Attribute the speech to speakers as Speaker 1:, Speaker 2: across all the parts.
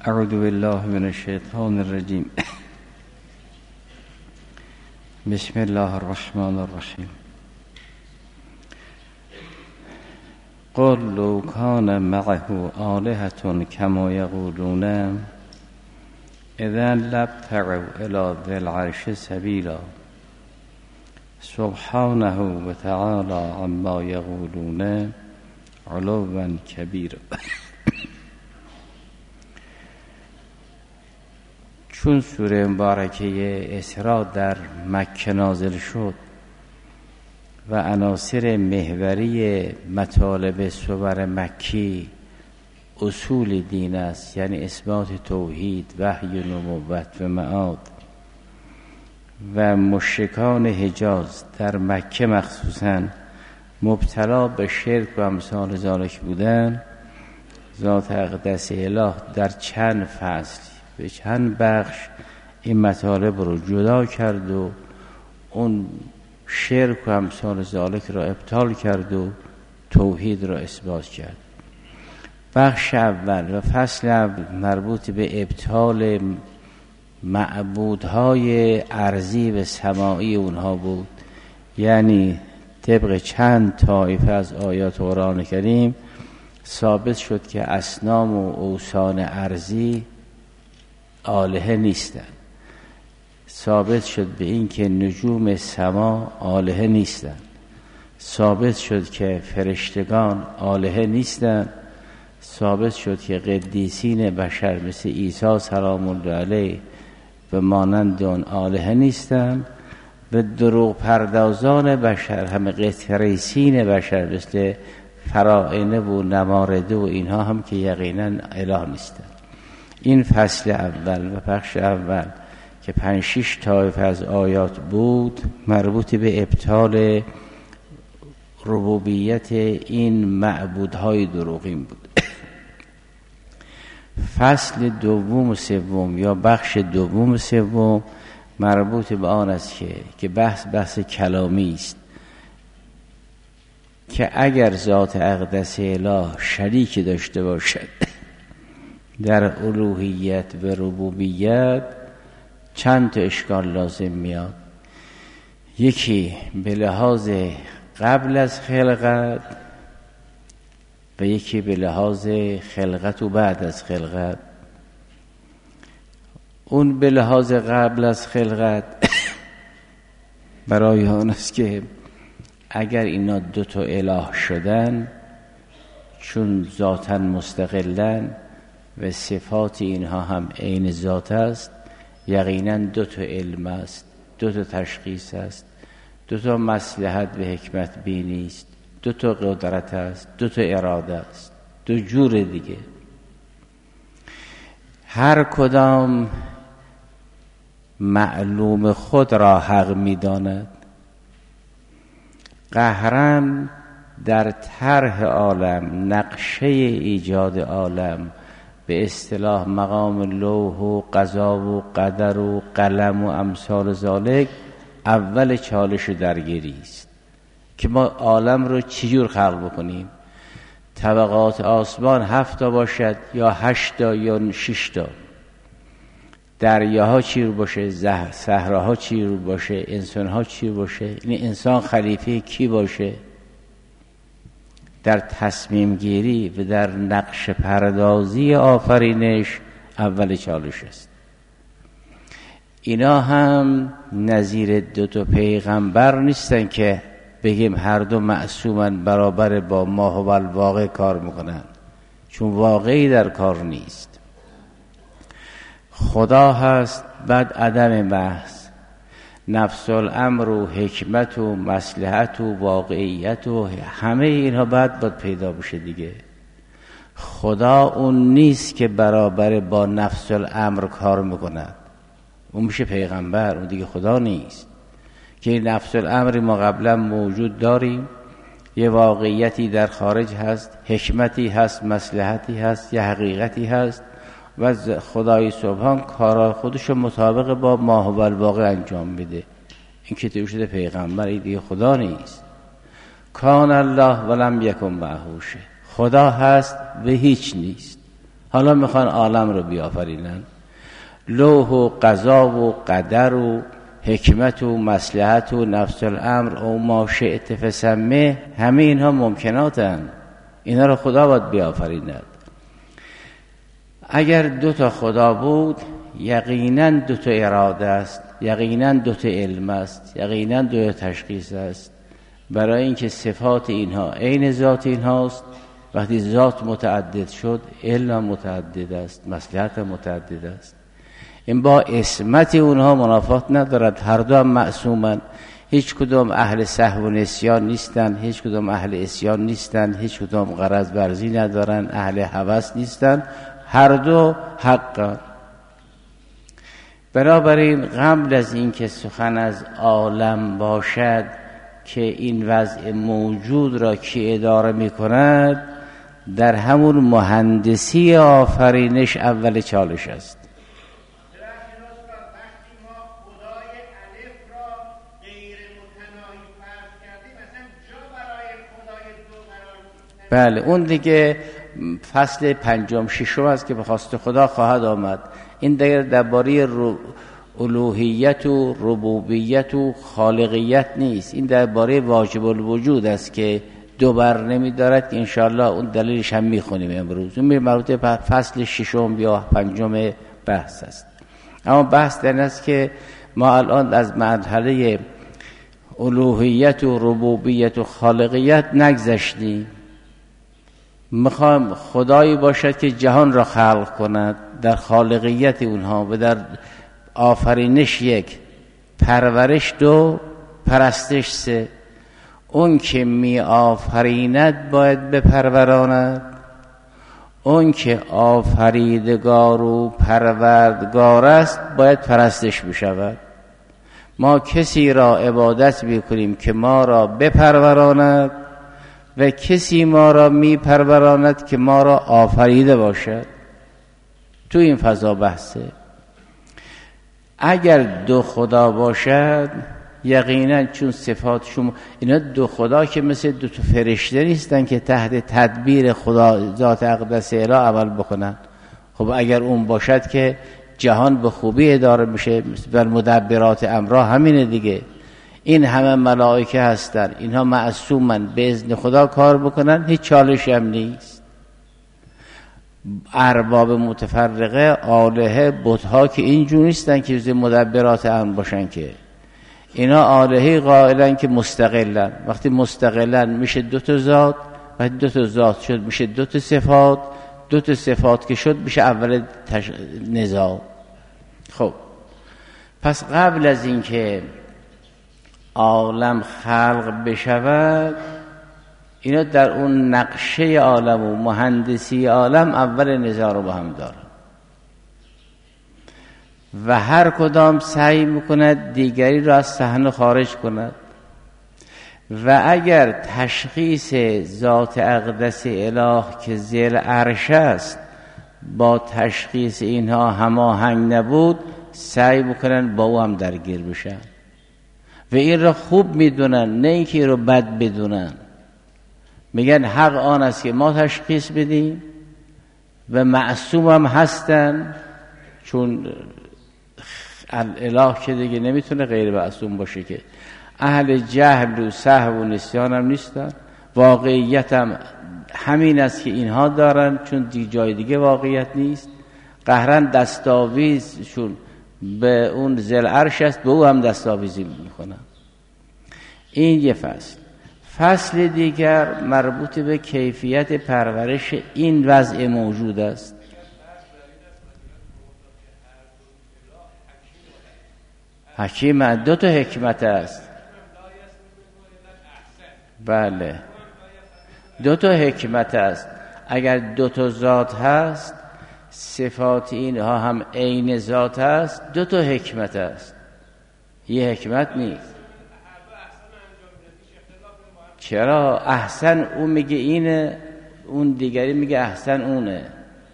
Speaker 1: اعوذ بالله من الشیطان الرجیم. بسم الله الرحمن الرحیم. قل لو کان معه آلهة کما یقولون اذا لابتغوا الی ذی العرش سبیلا سبحانه و تعالی عما یقولون علوا کبیرا. چون سوره مبارکه اسراء در مکه نازل شد و عناصر محوری مطالب سور مکی اصول دین است، یعنی اثبات توحید، وحی نبوت و معاد، و مشرکان حجاز در مکه مخصوصاً مبتلا به شرک و امثال ذالک بودن، ذات اقدس اله در چند فصل به چند بخش این مطالب رو جدا کرد و اون شرک و امثال ذالک را ابطال کرد و توحید را اثبات کرد. بخش اول و فصل اول مربوط به ابطال معبودهای ارضی و سماعی اونها بود، یعنی طبق چند طایفه از آیات قرآن کریم ثابت شد که اصنام و اوثان ارضی آلهه نیستند. ثابت شد به این که نجوم سما آلهه نیستند. ثابت شد که فرشتگان آلهه نیستند. ثابت شد که قدیسین بشر مثل عیسی سلام الله علیه و مانند آن آلهه نیستند و دروغ پردازان بشر هم قطریسین بشر مثل فراعنه و نمارده و اینها هم که یقینا اله نیستند. این فصل اول و بخش اول که 5-6 طایفه از آیات بود مربوط به ابطال ربوبیت این معبودهای دروغین بود. فصل دوم و سوم یا بخش دوم و سوم مربوط به آن است که بحث کلامی است که اگر ذات اقدس اله شریک داشته باشد در الوهیت و ربوبیت چند تا اشکال لازم میاد. یکی به لحاظ قبل از خلقت و یکی به لحاظ خلقت و بعد از خلقت. اون به لحاظ قبل از خلقت برای آن است که اگر اینا دو تا اله شدن، چون ذاتاً مستقلن و صفات اینها هم عین ذات است، یقینا دو تا علم است، دو تا تشخیص است، دو تا مصلحت و حکمت بینی است، دو تا قدرت است، دو تا اراده است، دو جور دیگه. هر کدام معلوم خود را حق می‌داند. قهرن در طرح عالم، نقشه ایجاد عالم، به اصطلاح مقام لوح و قضا و قدر و قلم و امثال ذالک، اول چالش درگیری است که ما عالم رو چجور خلق بکنیم. طبقات آسمان 7 تا باشد یا 8 تا یا 6 تا، دریاها چی رو باشه، صحراها چی رو باشه، انسانها چی رو باشه، این انسان خلیفه کی باشه. در تصمیم گیری و در نقش پردازی آفرینش اول چالش است. اینا هم نظیر دو تا پیغمبر نیستن که بگیم هر دو معصومن برابر با ما و الواقع کار میکنن، چون واقعی در کار نیست. خدا هست، بعد عدم محض، نفس الامر و حکمت و مصلحت و واقعیت و همه اینها باید پیدا بشه دیگه. خدا اون نیست که برابر با نفس الامر کار میکند، اون میشه پیغمبر، اون دیگه خدا نیست. که نفس الامر ما قبلا موجود داریم، یه واقعیتی در خارج هست، حکمتی هست، مصلحتی هست، یه حقیقتی هست و خدای سبحان کارا خودشو مطابق با ما و الواقع انجام میده. این که تو شده پیغمبر، این دیگه خدا نیست. کان الله ولم یکن معه شیء، خدا هست و هیچ نیست. حالا میخوان عالم رو بیافرینن. لوح و قضا و قدر و حکمت و مصلحت و نفس الامر و ما شئت فسمه، همه اینها ممکناتن، اینا رو خدا باید بیافریند. اگر 2 خدا بود یقینا 2 اراده است، یقینا 2 علم است، یقینا 2 تشخیص است. برای اینکه صفات اینها عین ذات اینهاست، وقتی ذات متعدد شد علم متعدد است، مصلحت متعدد است. این با عصمت اونها منافات ندارد، هر دو هم معصومن. هیچ کدوم اهل سهو و نسیان نیستن، هیچ کدوم اهل عصیان نیستن، هیچ کدوم غرض ورزی ندارن، اهل هوس نیستن، هر دو حقا. بنابراین قبل از این که سخن از عالم باشد که این وضع موجود را کی اداره می کند، در همون مهندسی آفرینش اول چالش است. بله اون دیگه فصل 5 6 است که به خواست خدا خواهد آمد. این دیگه درباره الوهیت و ربوبیت و خالقیت نیست، این درباره واجب الوجود است که 2 بر نمی دارد که انشاءالله اون دلیلش هم میخونیم امروز. اون مربوط به فصل 6 یا 5 بحث است. اما بحث در این است که ما الان از مرحله الوهیت و ربوبیت و خالقیت نگذشتیم. میخوام خدایی باشد که جهان را خلق کند، در خالقیت اونها و در آفرینش 1، پرورش 2، پرستش 3. اون که می آفریند باید بپروراند، اون که آفریدگار و پروردگار است باید پرستش بشود. ما کسی را عبادت میکنیم که ما را بپروراند و کسی ما را می پروراند که ما را آفریده باشد. تو این فضا بحثه. اگر 2 خدا باشد یقینا چون صفات شما اینا 2 خدا که مثل 2 فرشته نیستن که تحت تدبیر خدا ذات اقدس اله عمل بکنن. خب اگر اون باشد که جهان به خوبی اداره میشه. بر مدبرات امرها همینه دیگه. این همه ملائکه هستن، اینها معصومن، به اذن خدا کار بکنن، هیچ چالشی هم نیست. ارباب متفرقه آلهه بت‌ها که اینجور نیستن که مدبرات امر باشن، که اینا آلهه قائلن که مستقلن. وقتی مستقلن میشه 2 ذات، وقتی 2 ذات شد میشه 2 صفات، 2 صفات که شد میشه اول نزاع. خب پس قبل از این که عالم خلق بشود، اینا در اون نقشه عالم و مهندسی عالم اول نزاع رو با هم دارن و هر کدام سعی میکند دیگری را از صحنه خارج کند. و اگر تشخیص ذات اقدس اله که ذیل عرش است با تشخیص اینها هماهنگ نبود، سعی میکنن با او هم درگیر بشن و این را خوب میدونن، نه اینکه رو بد بدونن. میگن حق آن است که ما تشخیص بدیم و معصوم هم هستن، چون الاله که دیگه نمیتونه غیر معصوم باشه، که اهل جهل و سهو و نسیان هم نیستن. واقعیت هم همین است که اینها دارن، چون جای دیگه واقعیت نیست. قهرن دستاویزشون به اون ذل عرش است، به او هم دستاویزی میکنن. این یه فصل. فصل دیگر مربوط به کیفیت پرورش این وضع موجود است. حکیم 2 حکمت است. بله 2 حکمت است. اگر 2 ذات هست، صفات اینها هم عین ذات است، 2 حکمت است، یه حکمت نیست. چرا؟ احسن اون میگه اینه، اون دیگری میگه احسن اونه.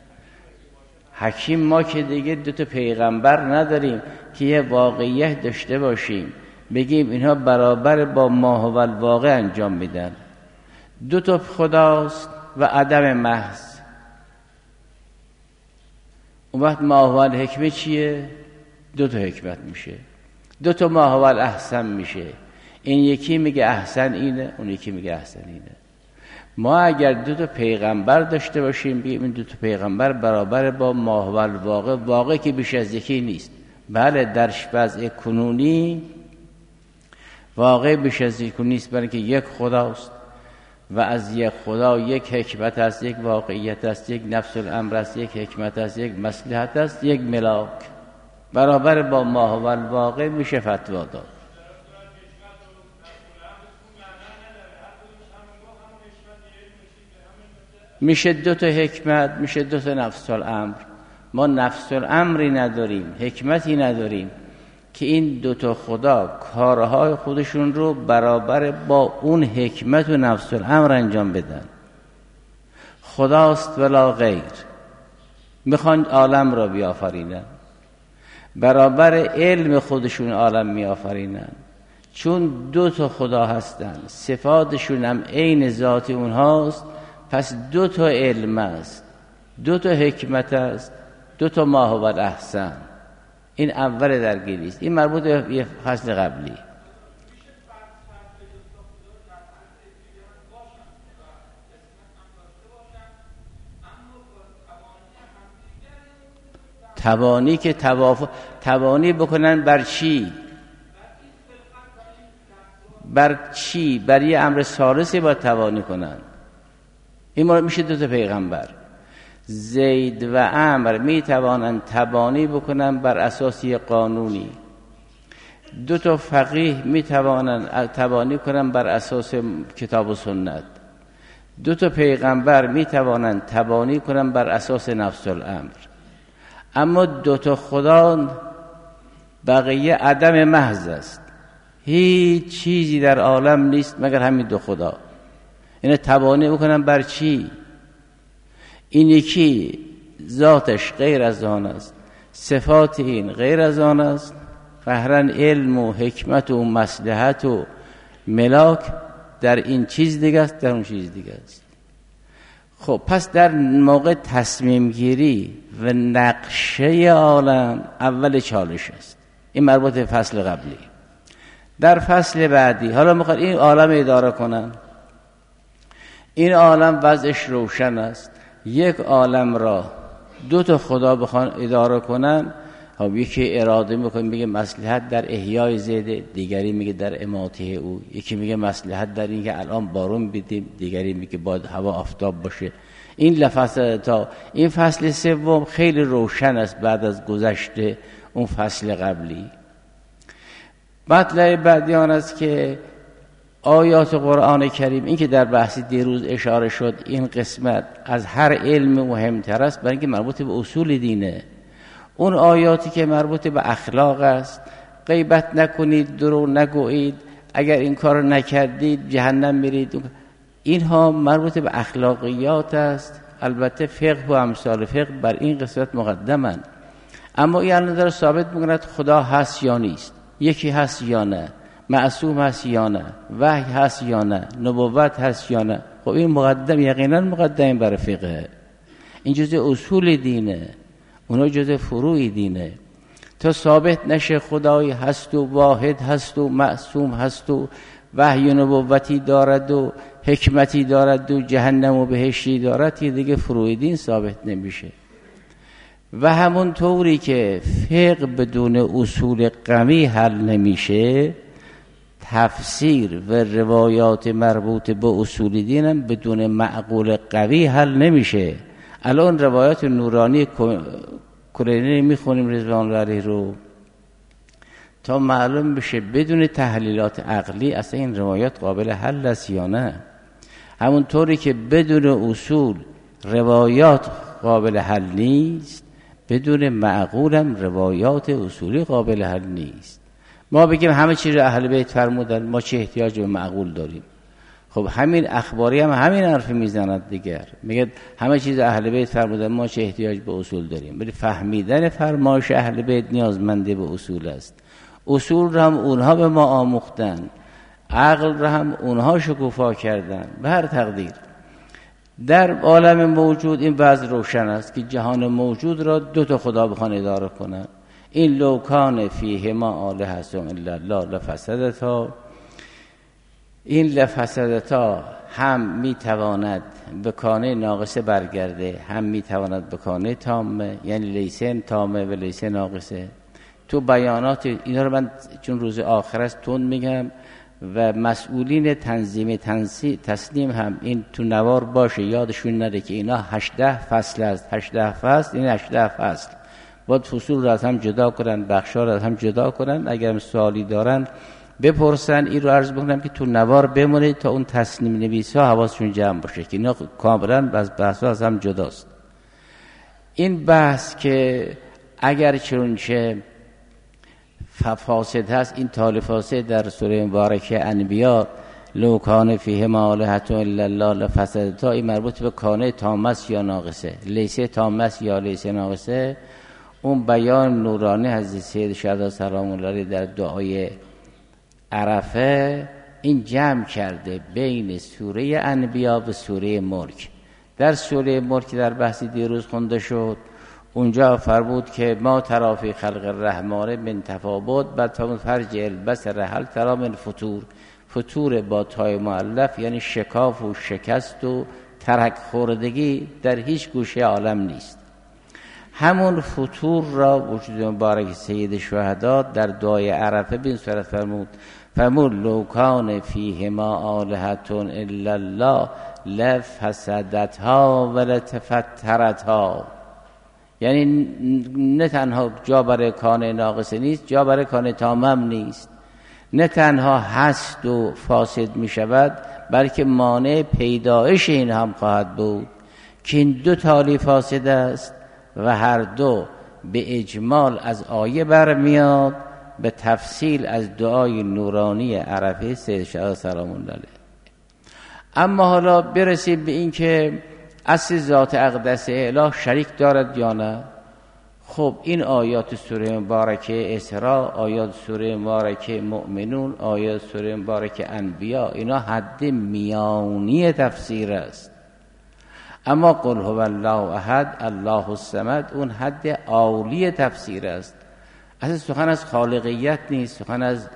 Speaker 1: حکیم ما که دیگه 2 پیغمبر نداریم که یه واقعیت داشته باشیم بگیم اینها برابر با ما هو الواقع انجام میدن. 2 خداست و عدم محض. اون وقت ما هو الحکمه چیه؟ 2 حکمت میشه، 2 ما هو الاحسن میشه. این یکی میگه احسن اینه، اون یکی میگه احسن اینه. ما اگر 2 پیغمبر داشته باشیم بگیم این 2 پیغمبر برابر با ما هو الواقع، واقع که بیش از یکی نیست. بله در وضع کنونی واقع بیش از یکی نیست، برای که یک خداست و از یک خدا یک حکمت است، یک واقعیت است، یک نفس الامر است، یک حکمت است، یک مصلحت است، یک ملاک. برابر با ما هو الواقع میشه فتوا داد. میشه 2 حکمت، میشه 2 نفس الامر. ما نفس الامری نداریم، حکمتی نداریم که این 2 خدا کارهای خودشون رو برابر با اون حکمت و نفس الامر انجام بدن. خداست ولا غیر. میخوان عالم را بیافرینن، برابر علم خودشون عالم میآفرینن. چون 2 خدا هستن، صفاتشون هم عین ذات اونهاست، پس 2 علم است، 2 حکمت است، 2 ما هو الاحسن. این اول درگیری است. این مربوط به یه فصل قبلی. توانی که توانی بکنن بر چی؟ بر چی؟ بر یه امر ثالثی باید توانی کنن. این میشه 2 پیغمبر. زید و عمرو می توانند توانی بکنن بر اساس قانونی. 2 فقیه می توانند توانی کنن بر اساس کتاب و سنت. 2 پیغمبر می توانند توانی کنن بر اساس نفس الامر. اما 2 خدا بقیه عدم محض است. هیچ چیزی در عالم نیست مگر همین 2 خدا. اینه توانی بکنن بر چی؟ این یکی ذاتش غیر از آن است، صفات این غیر از آن است، فهرن علم و حکمت و مصلحت و ملاک در این چیز دیگه است، در اون چیز دیگه است. خب پس در موقع تصمیم گیری و نقشه عالم اول چالش است. این مربوط به فصل قبلی. در فصل بعدی حالا میخواد این عالم اداره کنن. این عالم وضعش روشن است. یک عالم را 2 خدا بخوان اداره کنن، خب یکی اراده میکنه میگه مصلحت در احیای زیده، دیگری میگه در اماته او، یکی میگه مصلحت در این که الان بارون بدیم، دیگری میگه باید هوا آفتاب باشه. این لفظ تا این فصل 3 خیلی روشن است بعد از گذشته اون فصل قبلی. مطلب بعدی آن است که آیات قرآن کریم، این که در بحث دیروز اشاره شد، این قسمت از هر علم مهمتر است برای اینکه مربوط به اصول دینه. اون آیاتی که مربوط به اخلاق است، غیبت نکنید، دروغ نگویید، اگر این کار نکردید جهنم میرید، اینها مربوط به اخلاقیات است. البته فقه و امثال فقه بر این قسمت مقدمند، اما این الان داره ثابت میکند خدا هست یا نیست، یکی هست یا نه، معصوم هست یا نه، وحی هست یا نه، نبوت هست یا نه. خب این مقدم، یقینا مقدم برای فقه. این جزء اصول دینه، اونا جزء فروع دینه. تا ثابت نشه خدایی هست و واحد هست و معصوم هست و وحی و نبوتی دارد و حکمتی دارد و جهنم و بهشتی دارد، یه دیگه فروع دین ثابت نمیشه. و همون طوری که فقه بدون اصول قوی حل نمیشه، تفسیر و روایات مربوط به اصول دین هم بدون معقول قوی حل نمیشه. الان روایات نورانی کلینی میخونیم رضوان الله علیه رو تا معلوم بشه بدون تحلیلات عقلی اصلا این روایات قابل حل است یا نه. همون طوری که بدون اصول روایات قابل حل نیست، بدون معقولم روایات اصولی قابل حل نیست. ما بگیم همه چیز رو اهل بیت فرمودن، ما چه احتیاج به معقول داریم؟ خب همین اخباری هم همین حرف میزند دیگر، میگه همه چیز اهل بیت فرمودن، ما چه احتیاج به اصول داریم؟ ولی فهمیدن فرمایش اهل بیت نیازمنده به اصول است. اصول رو هم اونها به ما آموختن، عقل رو هم اونها شکوفا کردن به هر تقدیر. در عالم موجود این وضع روشن است که جهان موجود را دو تا خدا بخوان اداره کنند. این لو کان فیهما آلهة الا الله لفسدتا، این لفسدتا هم میتواند به کانه ناقصه برگرده، هم میتواند به کانه تامه، یعنی لیسه تامه و لیسه ناقصه. تو بیانات اینا رو من چون روز آخر است تون میگم و مسئولین تنظیم تسلیم هم این تو نوار باشه، یادشون نره که اینا 18 فصل است. 18 فصل، این 18 فصل باید فصول را از هم جدا کنن، بخشا را از هم جدا کنن. اگر سوالی دارن بپرسن، این رو عرض بکنم که تو نوار بمونه تا اون تصنیم نویسا حواسشون جمع باشه که اینا کاملا از بحثا از هم جداست. این بحث که اگر چنانچه فاسد هست، این تال فاسد در سوره مبارکه انبیاء لو کان فیهما آلهة الا الله لفسدتا، این مربوط به کانه تامه است یا ناقصه، لیسه تامه است یا لیسه ناقصه. اون بیان نورانی حضرت سید شهدا سلام الله علیه در دعای عرفه این جمع کرده بین سوره انبیاء و سوره ملک. در سوره ملک در بحثی دیروز خونده شد، اونجا فرمود که ما تری فی خلق الرحمن من تفاوت، بعد فرمود فرجع البصر هل تری من فطور. فطور با تای مؤلف یعنی شکاف و شکست و ترک خوردگی در هیچ گوشه عالم نیست. همون فطور را وجود مبارک سید شهدا در دعای عرفه به این صورت فرمود لو کان فیهما آلهة الا الله لفسدتها ولتفترتها، یعنی نه تنها جا برای کانه ناقصه نیست، جا برای کانه تامم نیست. نه تنها هست و فاسد می شود، بلکه مانع پیدایش این هم خواهد بود که این دو تالی فاسد است و هر دو به اجمال از آیه برمیاد، به تفصیل از دعای نورانی عرفه سید شهدا سلام الله علیه. اما حالا برسیم به این که اصل ذات اقدس اله شریک دارد یا نه. خب این آیات سوره مبارکه اسراء، آیات سوره مبارکه مؤمنون، آیات سوره مبارکه انبیاء، اینا حد میانی تفسیر است. اما قل هو الله احد الله الصمد اون حد عالی تفسیر است. اصلا سخن از خالقیت نیست، سخن از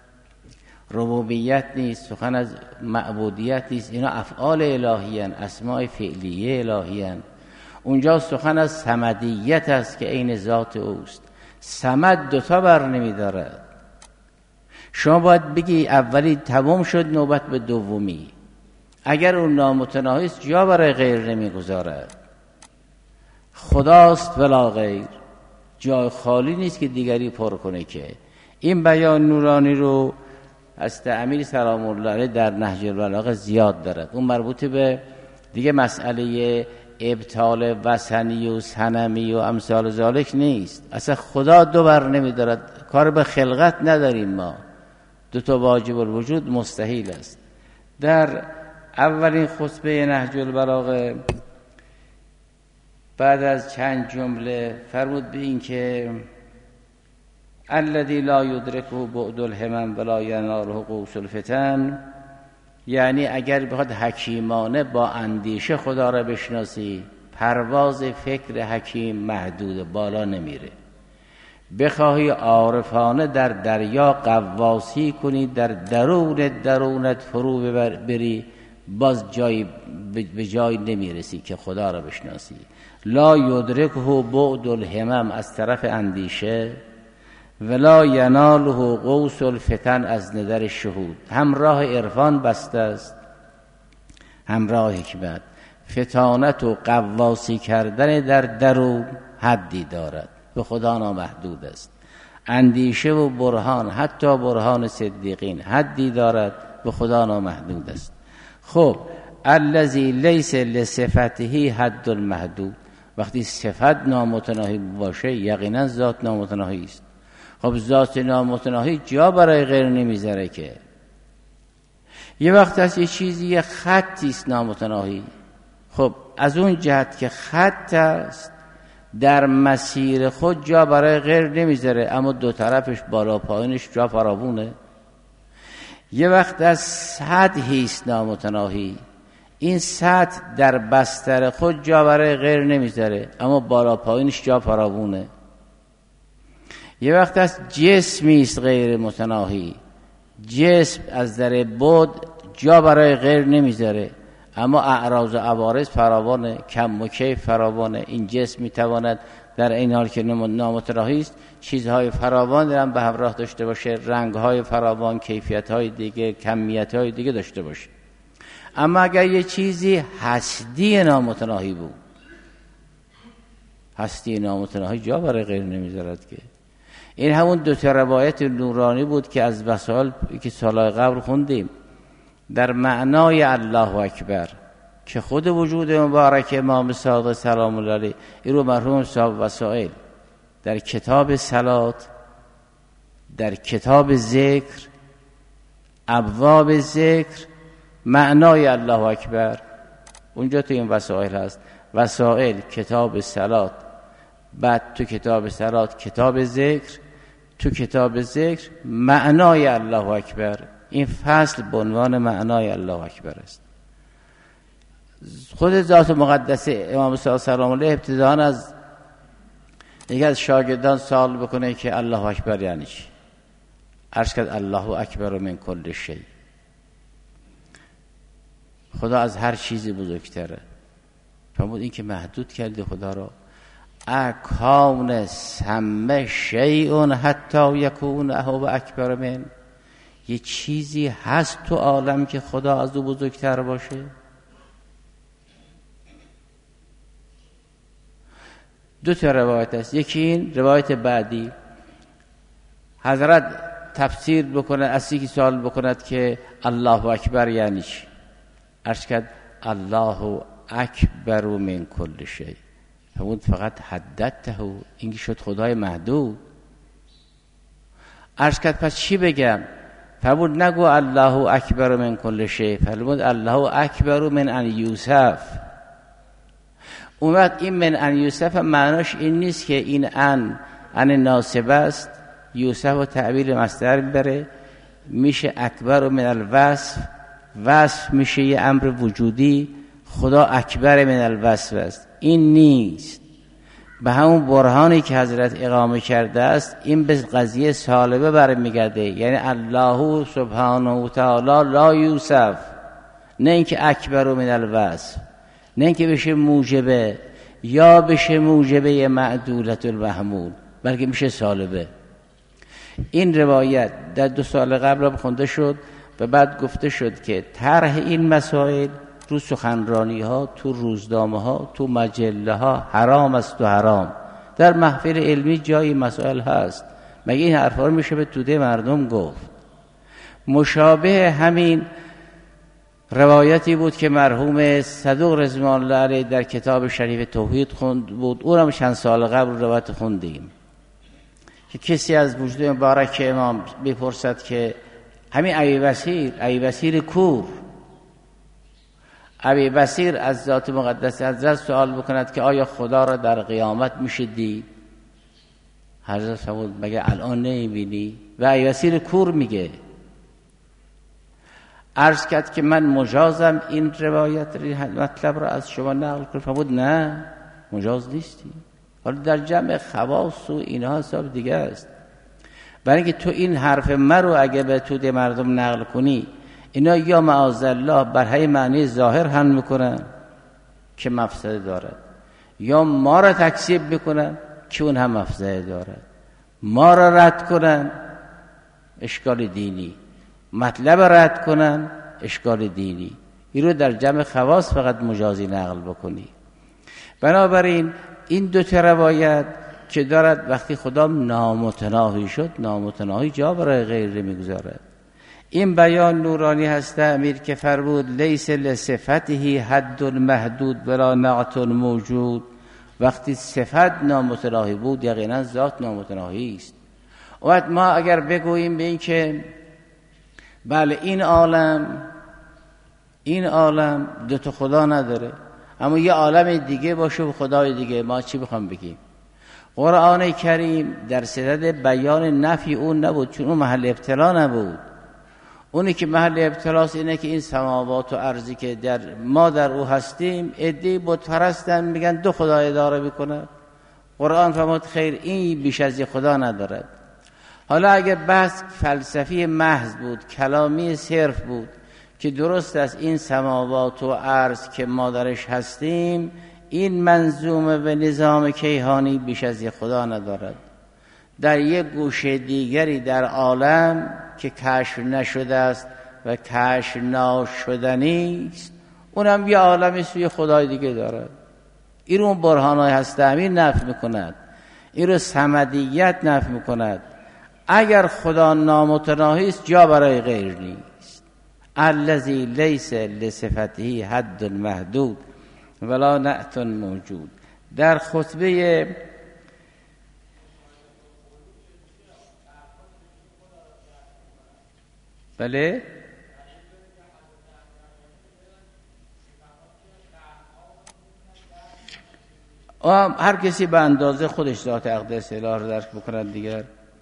Speaker 1: ربوبیت نیست، سخن از معبودیت نیست، اینا افعال الهی هستند، اسماء فعلیه الهی هستند. اونجا سخن از صمدیت است که عین ذات اوست. صمد دوتا بر نمی دارد. شما باید بگی اولی تمام شد نوبت به دومی. اگر اون نامتناهی است جا برای غیر نمی گذارد. خداست ولا غیر، جای خالی نیست که دیگری پر کنه. که این بیان نورانی رو از امیر سلام الله علیه در نهج البلاغه زیاد دارد. اون مربوط به دیگه مسئله ابطال وثنی و صنمی و امثال ذالک نیست. اصلا خدا دو بر نمی دارد، کار به خلقت نداریم ما. دو تا واجب الوجود مستحیل است. در اولین خطبه نهج البلاغه بعد از چند جمله فرمود به این که الذی لا یدرکه بعد الهمم ولا یناله قوس الفتن، یعنی اگر بخواد حکیمانه با اندیشه خدا را بشناسی، پرواز فکر حکیم محدود، بالا نمیره. بخواهی عارفانه در دریا قواسی کنی، در درونت فرو بری، باز به جای نمیرسی که خدا را بشناسی. لا یدرکه بعد الهمم از طرف اندیشه، ولا یناله قوس الفتن از نظر شهود. هم راه عرفان بسته است، هم راه حکمت. فتانت و قواسی کردن در درون حدی دارد، به خدا نامحدود است. اندیشه و برهان، حتی برهان صدیقین، حدی دارد، به خدا نامحدود است. خب الذی لیس لصفته حد المحدود، وقتی صفت نامتناهی باشه یقینا ذات نامتناهی است. خب ذات نامتناهی جا برای غیر نمیذاره. که یه وقت هست یه چیزی، یه خطی است نامتناهی. خب از اون جهت که خط است در مسیر خود جا برای غیر نمیذاره، اما دو طرفش بالا پایینش جا فراوونه. یه وقت از سطحی است نامتناهی، این سطح در بستر خود جا برای غیر نمیذاره، اما بالا پایینش جا فراوونه. یه وقت از جسمی است غیر متناهی، جسم از در بعد جا برای غیر نمیذاره، اما اعراض و عوارض فراوانه، کم و کیف فراوانه. این جسم میتواند در این حال که نامتناهی است چیزهای فراوان هم به همراه داشته باشه، رنگهای فراوان، کیفیتهای دیگه، کمیتهای دیگه داشته باشه. اما اگر یه چیزی هستی نامتناهی بود، هستی نامتناهی جا برای غیر نمیذارد که. این همون دو تا روایت نورانی بود که از وسائل که سالهای قبل خوندیم در معنای الله اکبر، که خود وجود مبارک امام صادق سلام الله علیه این رو مرحوم صاحب وسائل در کتاب صلات، در کتاب ذکر، ابواب ذکر، معنای الله اکبر اونجا تو این وسائل هست. وسائل کتاب صلات، بعد تو کتاب صلات کتاب ذکر، تو کتاب ذکر معنای الله اکبر. این فصل به عنوان معنای الله اکبر است. خود ذات مقدس امام صادق سلام الله ابتداءً از یکی از شاگردان سوال بکنه که الله اکبر یعنی چی؟ عرض کرد الله اکبر من کل شیء. خدا از هر چیزی بزرگتره. فرمود این که محدود کرده خدا را، اکان سمه شیء حتی یکون هو اکبر من. یه چیزی هست تو عالم که خدا از او بزرگتر باشه؟ دو تا روایت است. یکی این روایت بعدی حضرت تفسیر بکنه، اصلی که سوال بکند که الله اکبر یعنی چی؟ عرض کرد الله اکبر من کل شیء. فرمود فقط حددته، این شد خدای محدود. عرض کرد پس چی بگم؟ فرمود نگو الله اکبر من کل شیء، فرمود الله اکبر من ان یوسف. اومد این من ان یوسف معناش این نیست که این ان ناسبه است، یوسف و تعبیر مصدر بره، میشه اکبر من الوصف، وصف میشه یه امر وجودی، خدا اکبر من الوصف است. این نیست. به همون برهانی که حضرت اقامه کرده است این به قضیه سالبه برمیگرده، یعنی الله سبحانه و تعالی لا یوسف، نه اینکه اکبر من الوصف، نه اینکه بشه موجبه یا بشه موجبه معدولت المحمول، بلکه میشه سالبه. این روایت در 2 سال قبل خونده شد و بعد گفته شد که طرح این مسائل تو سخنرانی ها، تو روزنامه ها، تو مجله ها حرام است و حرام. در محفل علمی جایی مسائل هست، مگه این حرفا رو میشه به توده مردم گفت؟ مشابه همین روایتی بود که مرحوم صدوق رضوان الله علیه در کتاب شریف توحید خوند بود، اون هم چند سال قبل روایت خوندیم که کسی از وجود مبارک امام بپرسد که همین ابی بصیر کور، ابی بصیر از ذات مقدس حضرت سوال بکند که آیا خدا را در قیامت میشه دید؟ حضرت فرمود مگه الان نمیبینی؟ و ابی بصیر کور میگه. عرض کرد که من مجازم این روایت مطلب را از شما نقل کنم. فرمود نه مجاز نیستی، حالا در جمع خواص و اینها حساب دیگه است. برای اینکه تو این حرف من رو اگه به توده مردم نقل کنی، اینا یا معاذالله برای معنی ظاهر هم میکنن که مفسده دارد، یا ما را تکذیب میکنن که اون هم مفسده دارد، ما را رد کنن اشکال دینی، مطلب رد کنن اشکال دینی. این رو در جمع خواص فقط مجازی نقل بکنی. بنابراین این 2 تا روایت که دارد وقتی خدا نامتناهی شد، نامتناهی جا برای غیر میگذارد. این بیان نورانی هست امیر که فرمود لیس لصفته حد محدود ولا نعت موجود. وقتی صفت نامتناهی بود یقینا ذات نامتناهی است. و ما اگر بگوییم به این که بله این عالم 2 تا خدا نداره، اما یه عالم دیگه باشه و خدای دیگه، ما چی بخوام بگیم؟ قرآن کریم در صدد بیان نفی اون نبود، چون اون محل ابتلا نبود. اونی که محل ابتلاس اینه که این سماوات و ارضی که ما در او هستیم عده‌ای بت پرستن میگن 2 خدا اداره میکنه. قرآن فرمود خیر این بیش از یک خدا ندارد. حالا اگه بحث فلسفی محض بود، کلامی صرف بود که درست است این سماوات و ارض که ما درش هستیم این منظومه به نظام کیهانی بیش از یک خدا ندارد. در یک گوشه دیگری در عالم که کشف نشده است و کشف ناشدنی است اونم یه عالمی سوی خدای دیگه دارد. این رو برهانای هست امین نفی میکند، این رو صمدیت نفی میکند. اگر خدا نامتناهی است جا برای غیر نیست. الذی لیس لصفته حد محدود ولا نعت موجود. در خطبه بله هر کسی به اندازه خودش ذات اقدس الهی رو درک بکند دیگر.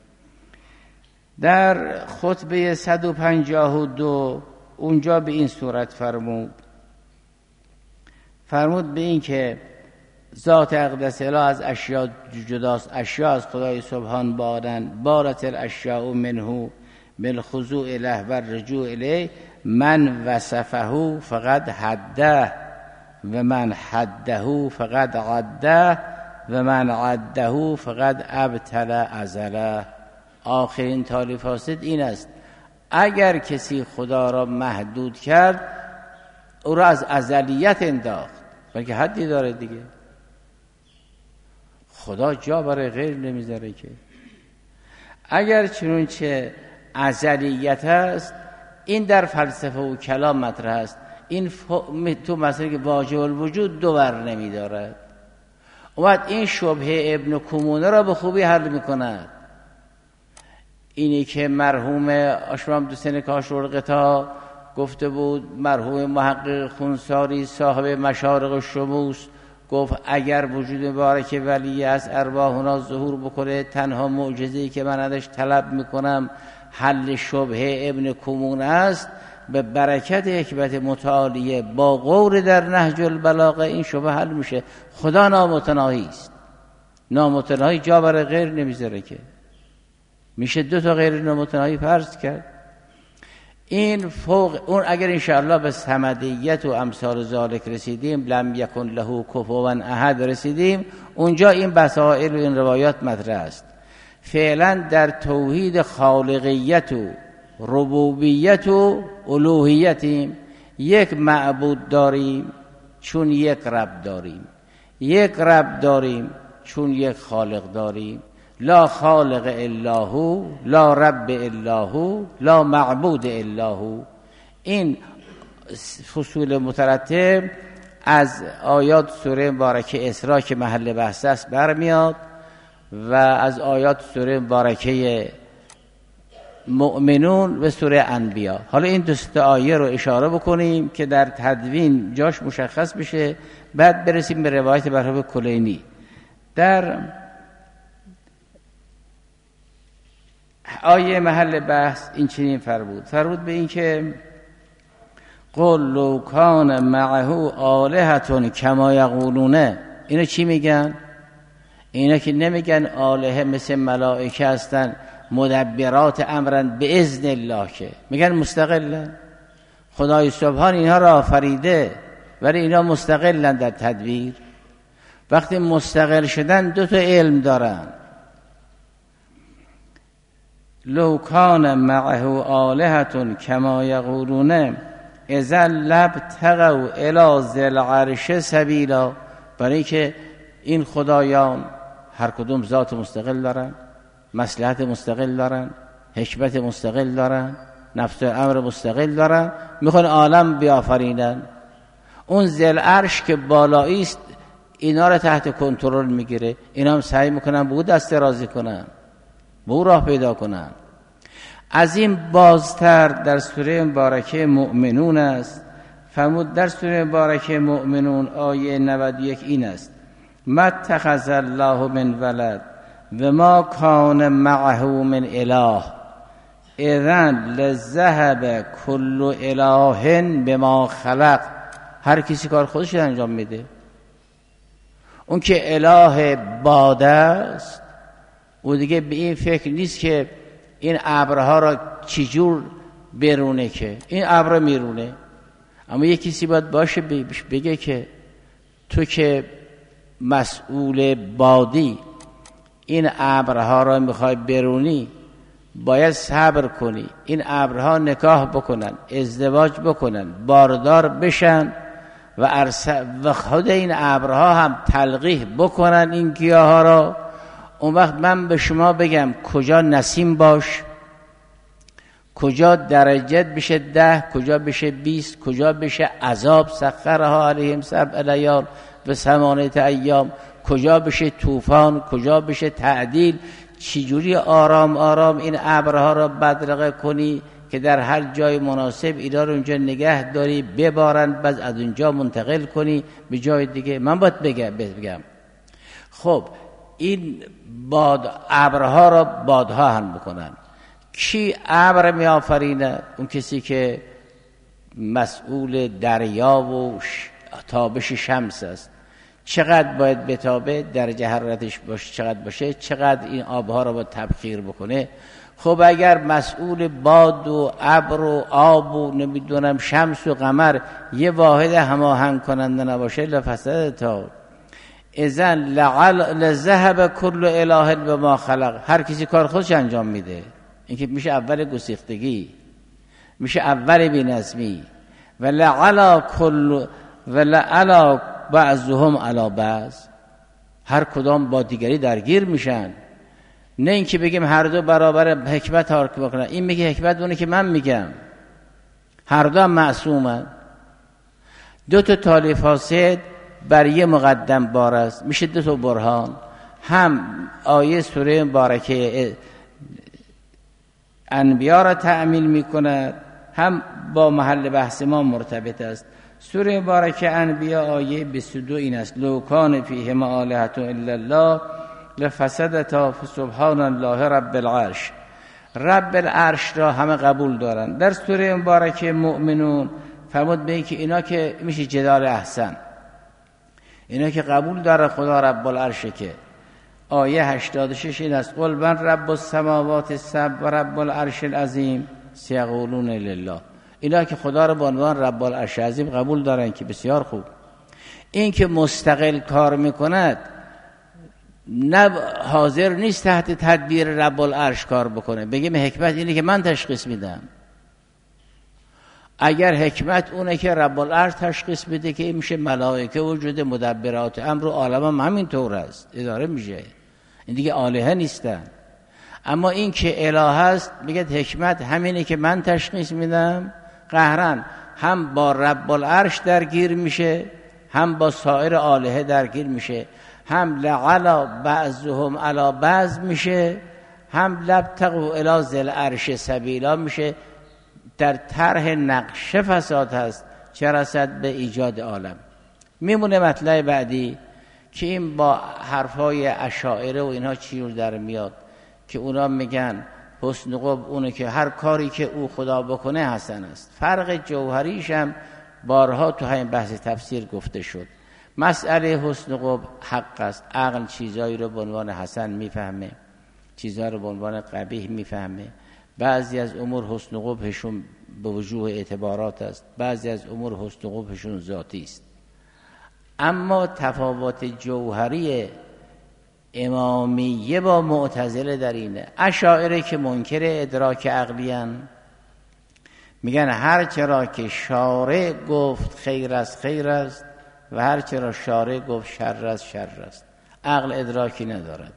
Speaker 1: در خطبه 152 اونجا به این صورت فرمود به این که ذات اقدس الهی از اشیاء جداست، اشیاء از خدای سبحان بارت الاشیاء منه بالخضوع الیه و الرجوع الیه. من وصفه فقد حده و من حده فقد عده و من عده فقد ابطل ازله. آخرین تالیف حاسد این است اگر کسی خدا را محدود کرد او را از ازلیت انداخت، بلکه حدی داره دیگه. خدا جا برای غیر نمیذاره که. اگر چنانچه ازلیت است این در فلسفه و کلام مطرح است، این تو مسئله که واجب الوجود 2 ور نمیدارد. اومد این شبهه ابن کمونه را به خوبی حل میکند. اینی که مرحوم آشرام دوسن کاشورقتا گفته بود، مرحوم محقق خونساری صاحب مشارق الشموس گفت اگر وجود مبارک ولی از ارواحنا ظهور بکنه تنها معجزه‌ای که من ازش طلب میکنم حل شبهه ابن کمونه است. به برکت حکمت متعالیه با غور در نهج البلاغه این شبهه حل میشه. خدا نامتناهی است، نامتناهی جا برای غیر نمیذاره که. میشه 2 تا غیر نامتناهی فرض کرد. این فوق اون اگر انشاءالله به صمدیت و امثال ذالک رسیدیم، لم یکن له کفوا احد رسیدیم، اونجا این بسائل و این روایات مطرح است. فعلا در توحید خالقیت و ربوبیت و الوهیتیم. یک معبود داریم چون یک رب داریم، یک رب داریم چون یک خالق داریم. لا خالق الا هو، لا رب الا هو، لا معبود الا هو. این فصول مترتب از آیات سوره مبارکه اسراء که محل بحث است برمیاد و از آیات سوره مبارکه مؤمنون و سوره انبیا. حالا این 2 آیه رو اشاره بکنیم که در تدوین جاش مشخص بشه، بعد برسیم به روایت مرحوم کلینی. در آیه محل بحث این چنین فرمود به این که قل لو کان معه آلهة کما یقولون. اینو چی میگن؟ اینا که نمیگن آلهه مثل ملائکه هستن مدبرات امرن به اذن الله، که میگن مستقلن. خدای سبحان اینها را آفریده ولی اینا مستقلن در تدبیر. وقتی مستقل شدن 2 تا علم دارن. لو کان معه آلهة کما یقولون اذا لابتغوا الی ذی العرش سبیلا. برای که این خدایان هر کدوم ذات مستقل دارن، مصلحت مستقل دارن، حکمت مستقل دارن، نفس امر مستقل دارن، میخوان عالم بیافرینن. اون ذی العرش که بالایی است اینا رو تحت کنترل میگیره، اینا هم سعی میکنن به او دست رازی کنن، به او راه پیدا کنن. از این بازتر در سوره مبارکه مؤمنون است. فرمود در سوره مبارکه مؤمنون آیه 91 این است: ما اتخذ الله من ولد و ما کان معه من اله. اذن لذهب کل اله بما خلق. هر کسی کار خودش انجام میده. اون که اله باده است او دیگه به این فکر نیست که این ابرها را چجور برونه، که این ابر میرونه. اما یک کسی باید باشه بگه که تو که مسئول بادی این ابرها را میخوای برونی، باید صبر کنی، این ابرها نکاح بکنن، ازدواج بکنن، باردار بشن و خود این ابرها هم تلقیح بکنن این گیاه ها را. اون وقت من به شما بگم کجا نسیم باش، کجا درجت بشه 10، کجا بشه 20، کجا بشه عذاب سخرها علیهم 7 لیال و 8 ایام، کجا بشه طوفان، کجا بشه تعدیل. چجوری آرام آرام این ابرها را بدرقه کنی که در هر جای مناسب اینا رو اونجا نگه داری، ببارن، بعد از اونجا منتقل کنی به جای دیگه. من باید بگم خب این ابرها را بادها هم بکنن. کی ابر می آفرینه؟ اون کسی که مسئول دریا و تابش شمس است. چقدر باید بتابه، درجه حرارتش باشه چقدر باشه، چقدر این آبها را باید تبخیر بکنه. خب اگر مسئول باد و ابر و آب و نمیدونم شمس و قمر یه واحد هماهنگ کننده نباشه لفسد تا اذن لذهب کل اله بما خلق. هر کسی کار خودش انجام میده. این که میشه اول گسیختگی، میشه اول بی‌نظمی. ولعلا بعضهم علی بعض، هر کدام با دیگری درگیر میشن. نه اینکه بگیم هر دو برابر حکمت حرکت بکنن. این میگه حکمت اونه که من میگم. هر دو هم معصومن. دو تا تالیف فاسد بر یه مقدم بار است، میشه 2 تا برهان. هم آیه سوره مبارکه انبیا را تعمیل میکند، هم با محل بحث ما مرتبط است. سوره مبارکه انبیا آیه 22 این است: لو کان فیهما آلهة الا الله لفسدتا فسبحان الله رب العرش. رب العرش را همه قبول دارن. در سوره مبارکه مؤمنون فرمود به این که اینا که میشه جدال احسن، اینا که قبول داره خدا رب العرشه، که آیه 86 این است: قل من رب السماوات السبع و رب العرش العظیم سیقولون لله. اینا که خدا رو به عنوان رب العرش عظیم قبول دارن که بسیار خوب. این که مستقل کار میکند نه حاضر نیست تحت تدبیر رب العرش کار بکنه، بگیم حکمت اینه که من تشخیص میدم. اگر حکمت اونه که رب العرش تشخیص بده که این میشه ملائکه وجود مدبرات امر و عالم هم همین طور است اداره میشه، این دیگه آلهه نیستن. اما این که اله است میگه حکمت همینه که من تشخیص میدم، قهرن هم با رب العرش درگیر میشه، هم با سایر آلهه درگیر میشه، هم لعلا بعضهم علی بعض میشه، هم لبتقوا الی ذی العرش سبیلا میشه. در طرح نقش فساد هست چه رسد به ایجاد عالم. میمونه مطلب بعدی که این با حرفای اشاعره و اینها چی در میاد که اونا میگن حسن قب اونه که هر کاری که او خدا بکنه حسن است. فرق جوهریش هم بارها تو همین بحث تفسیر گفته شد. مسئله حسن قب حق است. عقل چیزایی رو به عنوان حسن میفهمه، چیزایی رو به عنوان قبیح میفهمه. بعضی از امور حسن قبحشون به وجوه اعتبارات است، بعضی از امور حسن قبحشون ذاتی است. اما تفاوت جوهری امامیه با معتزله در اینه. اشاعره که منکر ادراک عقلیان میگن هر چرا که شارع گفت خیر است خیر است و هر چرا شارع گفت شر است شر است. عقل ادراکی ندارد.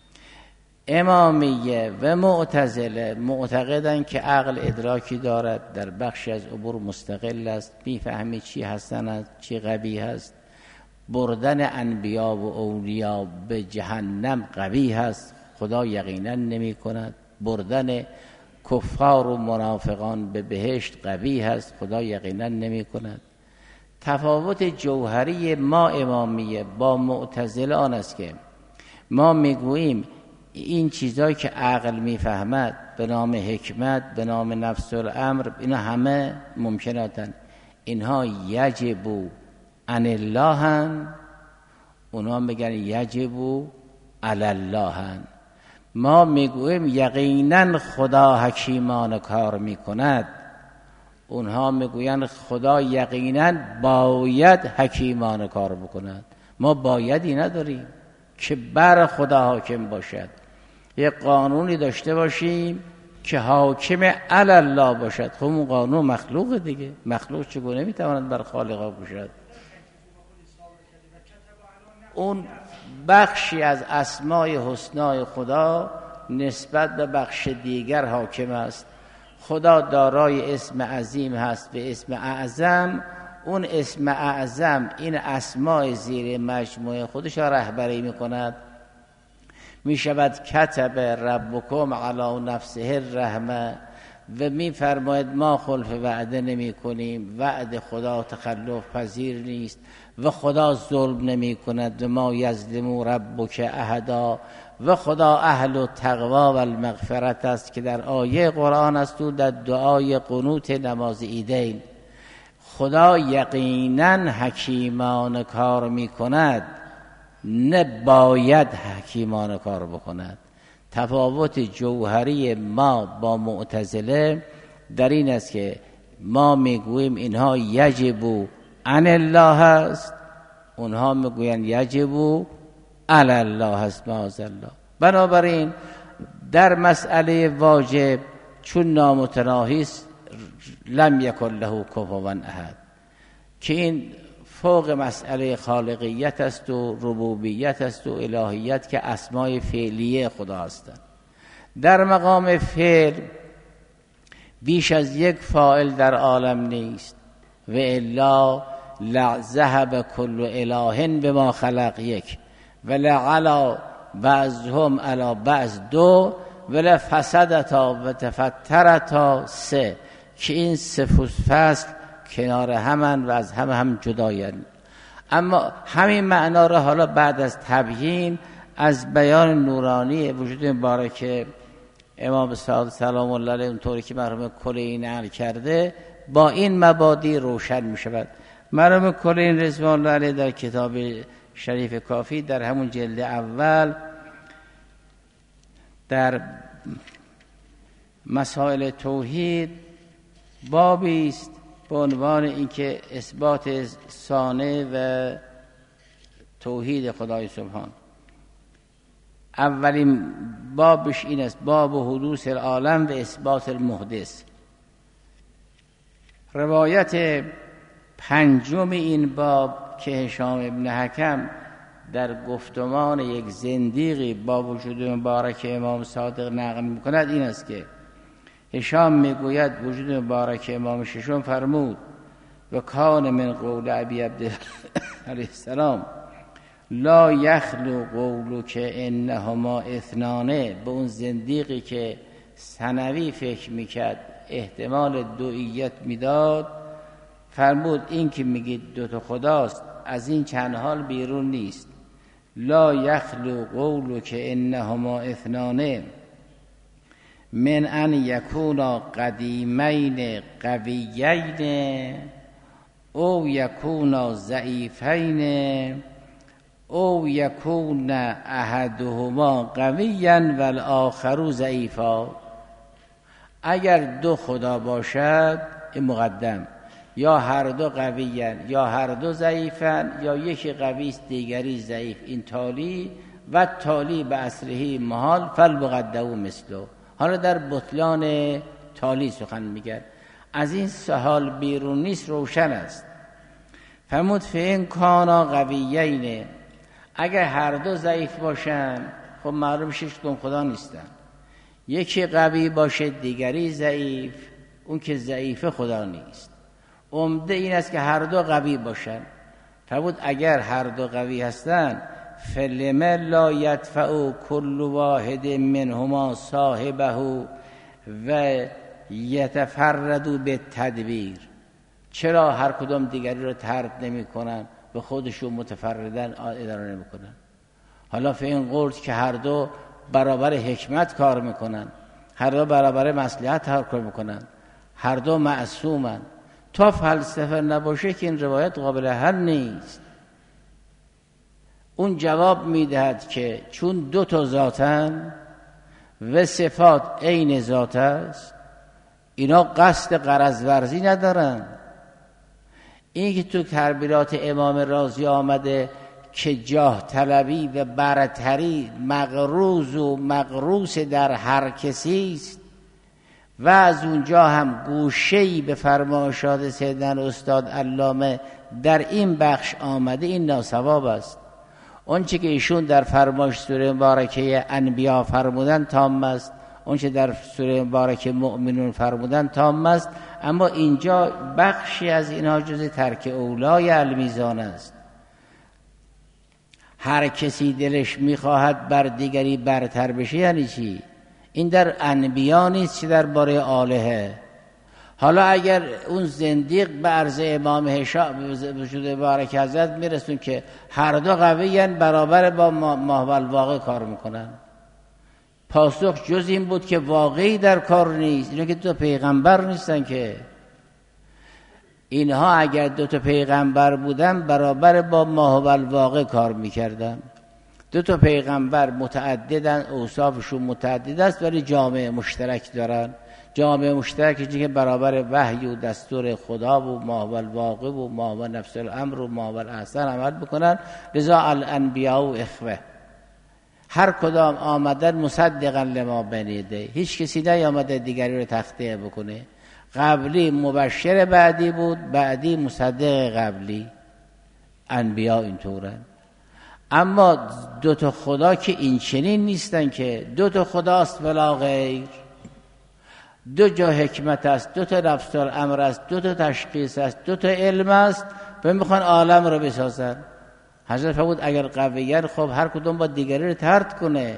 Speaker 1: امامیه و معتزله معتقدن که عقل ادراکی دارد، در بخشی از امور مستقل است، میفهمی چی حسن است چی قبیح است. بردن انبیا و اولیا به جهنم قبیح است، خدا یقینا نمی کند. بردن کفار و منافقان به بهشت قبیح است، خدا یقینا نمی کند. تفاوت جوهری ما امامیه با معتزله آن است که ما میگوییم این چیزایی که عقل میفهمد به نام حکمت، به نام نفس الامر، اینا همه ممکناتن. اینها یجب عن الله، اونا میگن یجب علی الله. ما میگویم یقینا خدا حکیمانه کار میکند، اونها میگوین خدا یقینا باید حکیمانه کار بکند. ما بایدی نداریم که بر خدا حاکم باشد. یک قانونی داشته باشیم که حاکم علی الله باشد. خب اون قانون مخلوق دیگه، مخلوق چگونه میتواند بر خالقا باشد؟ اون بخشی از اسمای حسنای خدا نسبت به بخش دیگر حاکم است. خدا دارای اسم عظیم هست به اسم اعظم. اون اسم اعظم این اسمای زیر مجموعه خودش را رهبری میکند. میشود کتب ربکم علی نفسه الرحمه و میفرماید ما خلف وعده نمی کنیم، وعده خدا تخلف پذیر نیست و خدا ظلم نمی کند و ما یظلم ربک احدا و خدا اهل التقوا و المغفرت است که در آیه قرآن است و در دعای قنوت نماز عیدین. خدا یقینا حکیمانه کار می کند، نه باید حکیمانه کار بکند. تفاوت جوهری ما با معتزله در این است که ما میگوییم اینها یجب عن الله است، اونها میگوین یجب علی الله است معاذ الله. بنابراین در مسئله واجب چون نامتناهی است لم یکن له کفوا احد، که این فوق مسئله خالقیت است و ربوبیت است و الهیت که اسمای فعلیه خدا هستند. در مقام فعل بیش از یک فاعل در عالم نیست و الا لذهب کل اله بما خلق یک و لعلا بعضهم علی بعض دو و لفسدتا و تفترتا سه، که این سه فصل کنار همن و از هم جدایند. اما همین معنا را حالا بعد از تبیین از بیان نورانی وجود مبارک امام صادق سلام الله علیه اونطوری که مرحوم کلینی نقل کرده با این مبادی روشن می شود. مرحوم کلینی رضوان الله علیه در کتاب شریف کافی در همون جلد اول در مسائل توحید بابی است به عنوان اینکه اثبات صانع و توحید خدای سبحان. اولین بابش این است، باب حدوث العالم و اثبات المحدث. روایت پنجم این باب که هشام ابن حکم در گفتمان یک زندیقی با وجود مبارک امام صادق نقل می‌کند این است که هشام میگوید وجود مبارک امام ششم فرمود و کان من قول ابی عبدالله علیه السلام لا یخلو قولک انهما اثنانه. به اون زندیقی که ثنوی فکر میکرد احتمال دوئیت میداد فرمود این که میگید دوتا خداست از این چند حال بیرون نیست. لا یخلو قولک انهما اثنانه من ان یکونا قدیمین قویین او یکونا ضعیفین او یکون احدهما قویا و الاخر ضعیفا. اگر دو خدا باشد این مقدم، یا هر دو قویین یا هر دو ضعیفن، یا یکی قوی است دیگری ضعیف، این تالی و تالی به اصله محال فالمقدم مثله. حالا در بطلان تالی سخن میگه، از این سه حال بیرون نیست، روشن است. فرمود فین کانا قویین، اگر هر دو ضعیف باشن خب معلوم شش کدوم خدا نیستن. یکی قوی باشه دیگری ضعیف، اون که ضعیف خدا نیست. عمده این است که هر دو قوی باشن. فرمود اگر هر دو قوی هستن فلم لا یدفع کل واحد منهما صاحبه و یتفرد بالتدبیر. چرا هر کدام دیگری رو طرد نمی کنن به خودشون متفردن اداره نمی کنن؟ حالا فی این قرد که هر دو برابر حکمت کار میکنن، هر دو برابر مصلحت کار میکنن، هر دو معصومن. تا فلسفه نباشه که این روایت قابل حل نیست. اون جواب میدهد که چون دو تا ذاتن و صفات عین ذات است، اینا قصد غرض ورزی ندارن. این که تو تربیرات امام رازی آمده که جاه طلبی و برتری مغروز و مغروس در هر کسی است و از اونجا هم گوشه‌ای به فرمایشات سیدنا استاد علامه در این بخش آمده، این ناصواب است. اون چه که ایشون در فرمایش سوره مبارکه انبیا فرمودن تام است، اون چه در سوره مبارکه مؤمنون فرمودن تام است، اما اینجا بخشی از اینها جز ترک اولای المیزان است. هر کسی دلش میخواهد بر دیگری برتر بشه یعنی چی؟ این در انبیا نیست چه در باره آلهه. حالا اگر اون زندیق به عرض امام هشام وجود مبارک حضرت میرسون که هر دو قویین برابر با محو الواقع کار میکنن، پاسخ جز این بود که واقعی در کار نیست. اینا که دو پیغمبر نیستن که. اینها اگر دو تا پیغمبر بودن برابر با محو الواقع کار میکردن. دو تا پیغمبر متعددن، اوصافشون متعدد است ولی جامعه مشترک دارن. جامعه مشترک که برابر وحی و دستور خدا و محو الواقع و محو نفس الامر و محو الاحسن عمل بکنن. لذا الانبیاء و اخوه هر کدام آمدن مصدقا لما بین یدیه. هیچ کسی نیامده دیگری رو تخطئه بکنه. قبلی مبشر بعدی بود، بعدی مصدق قبلی. انبیاء اینطورن. اما دو تا خدا که این چنین نیستن که دو تا خداست ولا غیر. دو جا حکمت است، دو تا نفس الامر است، دو تا تشخیص است، دو تا علم است و میخوان عالم رو بسازن. حضرت فرمود اگر قویان خب هر کدوم با دیگری رو طرد کنه.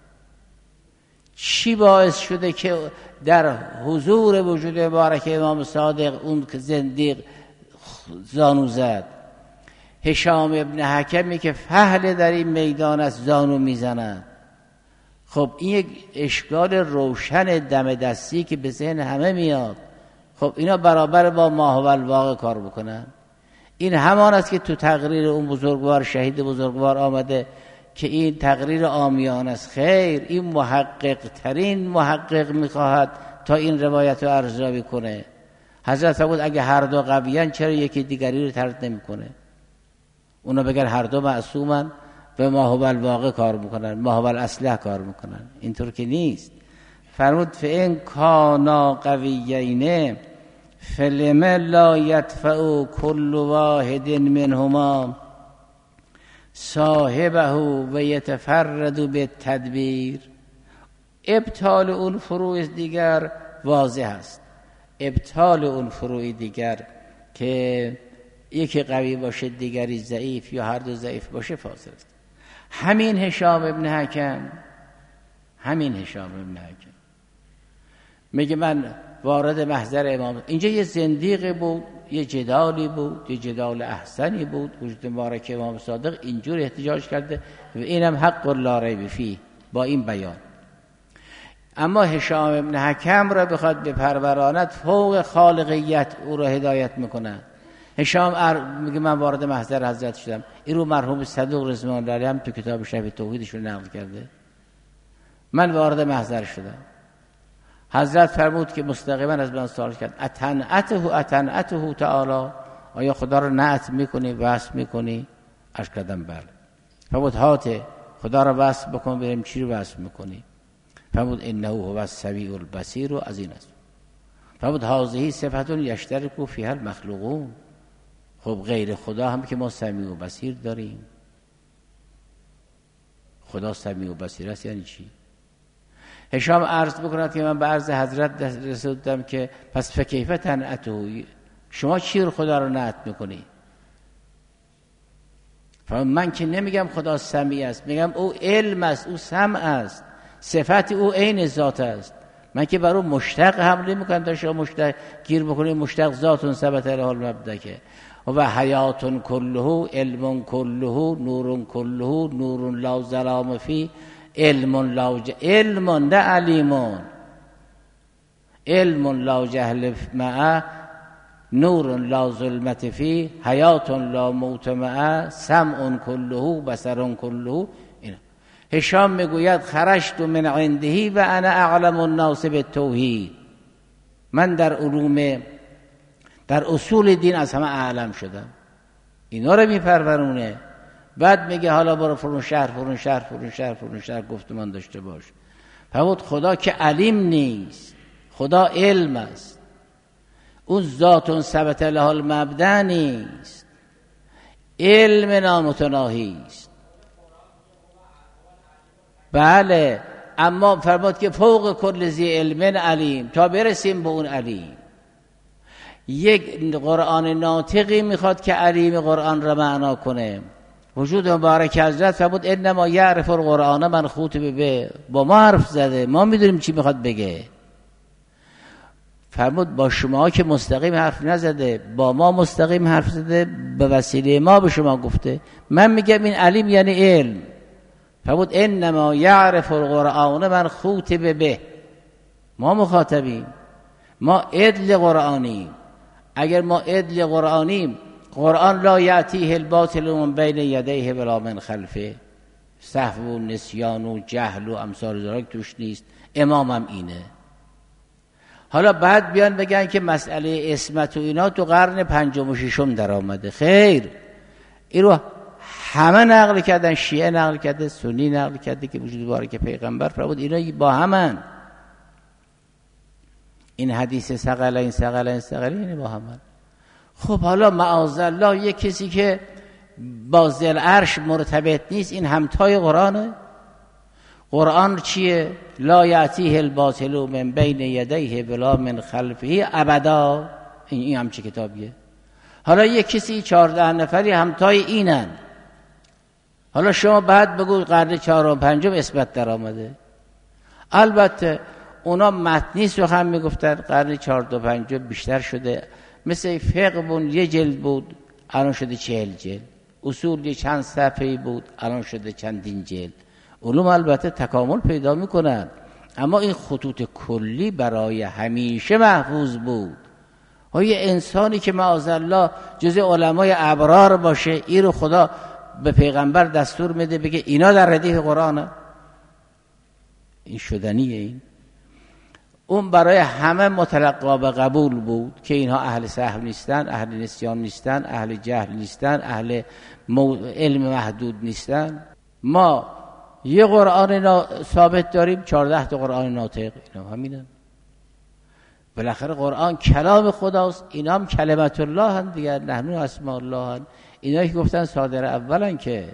Speaker 1: چی باعث شده که در حضور وجود مبارک امام صادق اون که زندیق زانو زد؟ هشام ابن حکمی که فهل در این میدان است زانو میزند. خب این یک اشکال روشن دم دستی که به ذهن همه میاد. خب اینا برابر با محو الواقع کار بکنن. این همان است که تو تقریر اون بزرگوار شهید بزرگوار آمده که این تقریر عامیان است. خیر، این محقق ترین محقق میخواهد تا این روایت رو ارزیابی کنه. حضرت فرمود اگه هر دو قویان چرا یکی دیگری رو طرد نمیکنه؟ اونا بگر هر دو معصومن به محو الواقع کار میکنن، محو الاصلح کار میکنن. اینطور که نیست. فرمود فإن کانا قویین فلم لا یدفع کل واحد منهما صاحبه و یتفرد بالتدبیر. ابطال اون فروع دیگر واضح است. ابطال اون فروع دیگر که یکی قوی باشه دیگری ضعیف یا هر دو ضعیف باشه فاصله است. همین هشام ابن حکم میگه من وارد محضر امام، اینجا یه زندیق بود، یه جدالی بود، یه جدال احسنی بود. وجود مبارک امام صادق اینجور احتجاج کرده و اینم حق لا ریب فیه با این بیان. اما هشام ابن حکم را بخواد بپروراند فوق خالقیت او را هدایت میکنه. هشام میگه من وارد محضر حضرت شدم. این رو مرحوم صدوق رضوان الله علیه هم تو کتاب شرح توحیدش رو نقل کرده. من وارد محضر شدم. حضرت فرمود که مستقیما از من سوال کرد اتنعته تعالی، آیا خدا رو نعت میکنی، وصف میکنی؟ عرض کردم بله. فرمود هاته، خدا رو وصف بکن بریم. چی رو وصف میکنی؟ فرمود انه هو السمیع البصیر، و از این است. فرمود هذه صفت یشترک فیها المخلوقون. خب غیر خدا هم که ما سمیع و بصیر داریم. خدا سمیع و بصیر است یعنی چی؟ هشام عرض بکند که من به عرض حضرت رسیدم که پس فکیف تنعته، شما چی رو خدا رو نعت میکنی؟ من که نمیگم خدا سمیع است، میگم او علم است، او سمع است، صفت او عین ذات است. من که برای مشتق حمله میکنم تا شما مشتق گیر بکنید. مشتق ذاتون ثبت له المبدأ و حیاتون کله علم کله نور کله نور لا ظلام فی. علم نه علیمون، علم لا جهل معه، نور لا ظلمت فی، حیات لا موت معه، سمع کله، بصر کله. هشام میگوید خرجت من عنده و انا اعلم الناس بالتوحید، من در اصول دین از همه اعلم شدم. اینا رو میپرورونه. بعد میگه حالا برو فلان شهر گفتمان داشته باش. فرمود خدا که علیم نیست، خدا علم است. اون ذات ثبت له المبدا نیست، علم نامتناهی است. بله، اما فرمود که فوق کل ذی علم علیم، تا برسیم به اون علیم. یک قرآن ناطقی میخواد که علیم قرآن را معنا کنه. وجود مبارک حضرت فرمود انما یعرف القرآن من خاطب به، با ما حرف زده، ما میدونیم چی میخواد بگه. فرمود با شما که مستقیم حرف نزده، با ما مستقیم حرف زده، به وسیله ما به شما گفته. من میگم این علیم یعنی علم. فرمود انما یعرف القرآن من خاطب به، ما مخاطبیم، ما عدل قرآنیم. اگر ما عدل قرآنیم، قرآن لا یأتیه الباطل من بین یدیه ولا من خلفه، سهو و نسیان و جهل و امثال ذالک توش نیست. امامم اینه. حالا بعد بیان بگن که مسئله عصمت و اینا تو قرن 5 و 6 در آمده. خیر، این رو همه نقل کردن، شیعه نقل کرده، سنی نقل کرده که وجود باره که پیغمبر فرمود اینا با همن. این حدیث ثقلین اینه با همن. خب حالا معاذالله یک کسی که با ذل عرش مرتبط نیست، این همتای قرآنه؟ قرآن چیه؟ لا یأتیه الباطل من بین یدیه ولا من خلفه ابدا. این هم چه کتابیه؟ حالا یک کسی 14 نفری همتای اینن. حالا شما بعد بگو قرن 4 و 5 اثبات در آمده. البته اونا متنی سخن میگفتن، قرن 4 و 5 بیشتر شده. مثل فقه یه جلد بود، الان شده 40 جلد. اصول چند صفحه‌ای بود، الان شده چندین جلد. علوم البته تکامل پیدا میکنن، اما این خطوط کلی برای همیشه محفوظ بود. یه انسانی که معاذالله جز علمای ابرار باشه، این رو خدا به پیغمبر دستور میده بگه اینا در ردیف قرآنه، این شدنیه. این اون برای همه متلقا به قبول بود که اینها اهل سهو نیستن، اهل نسیان نیستن، اهل جهل نیستن، اهل علم محدود نیستن. ما یه قرآن ثابت داریم، 14 تا قرآن ناطق، اینا همینن. بالاخره قرآن کلام خداست، اینا هم کلمت الله هن دیگر، نحن اسماء الله هن. اینا که گفتن صادر اولن که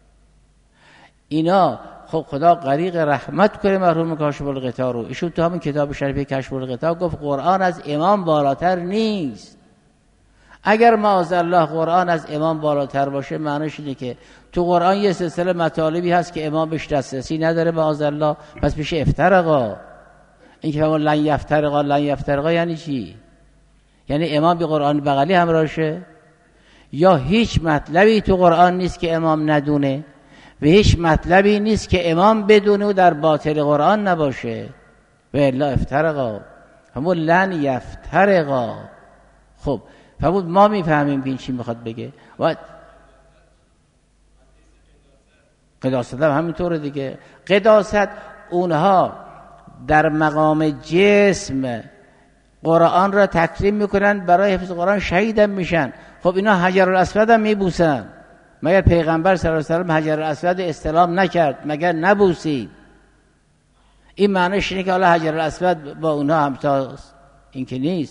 Speaker 1: اینا، خب خدا غریق رحمت کنه مرحوم کاشف الغطا رو. ایشون تو همین کتاب شریف کشف الغطا گفت قرآن از امام بالاتر نیست. اگر معاذالله قرآن از امام بالاتر باشه، معنیش اینه که تو قرآن یه سلسله مطالبی هست که امام بهش دسترسی نداره معاذالله، پس میشه افترقا. این که فرمود لن یفترقا یعنی چی؟ یعنی امام به قرآن بغلی همراهشه؟ یا هیچ مطلبی تو قرآن نیست که امام ندونه و هیچ مطلبی نیست که امام بدونه و در باطل قرآن نباشه؟ و الا افترقا. فرمود لن یفترقا. خب فرمود ما میفهمیم که این چی میخواد بگه. و قداست هم همینطوره دیگه. قداست اونها در مقام جسم قرآن را تکریم میکنن، برای حفظ قرآن شهیدم میشن. خب اینا حجر الاسود هم میبوسن، مگر پیغمبر صلی الله علیه و سلم حجر الاسود استلام نکرد؟ مگر نبوسید؟ این معنیش اینه که حالا حجر الاسود با اونها همتاست؟ این که نیست.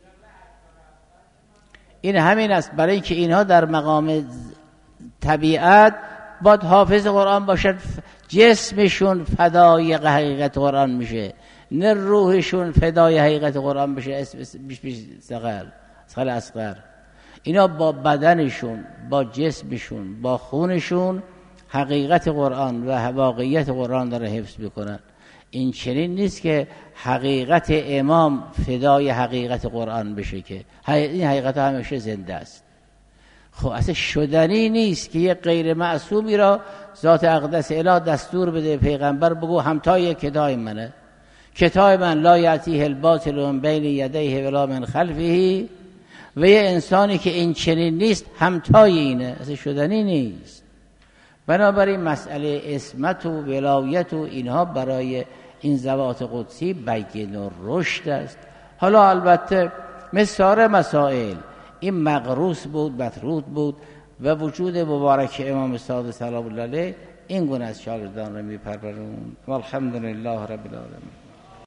Speaker 1: این همین است، برای اینکه اینها در مقام طبیعت باید حافظ قرآن باشن، جسمشون فدای حقیقت قرآن میشه، نه روحشون فدای حقیقت قرآن بشه. اسم اصغر. اینا با بدنشون، با جسمشون، با خونشون حقیقت قرآن و واقعیت قرآن داره حفظ میکنن. این چنین نیست که حقیقت امام فدای حقیقت قرآن بشه، که این حقیقت همیشه زنده است. خب اصلا شدنی نیست که یه غیر معصومی را ذات اقدس اله دستور بده پیغمبر بگو همتای کتاب منه، کتاب من لا یأتیه الباطل من بین یدیه ولا من خلفه، و یه انسانی که این چنین نیست همتای اینه، اصلا شدنی نیست. بنابراین مسئله عصمت و ولایت و اینها برای این ذوات قدسی بین الرشد است. حالا البته مثل مسائل این مغروس بود، مطرود بود و وجود مبارک امام صادق سلام الله علیه این گونه از شاگردان را میپروراند. والحمدلله رب العالمین.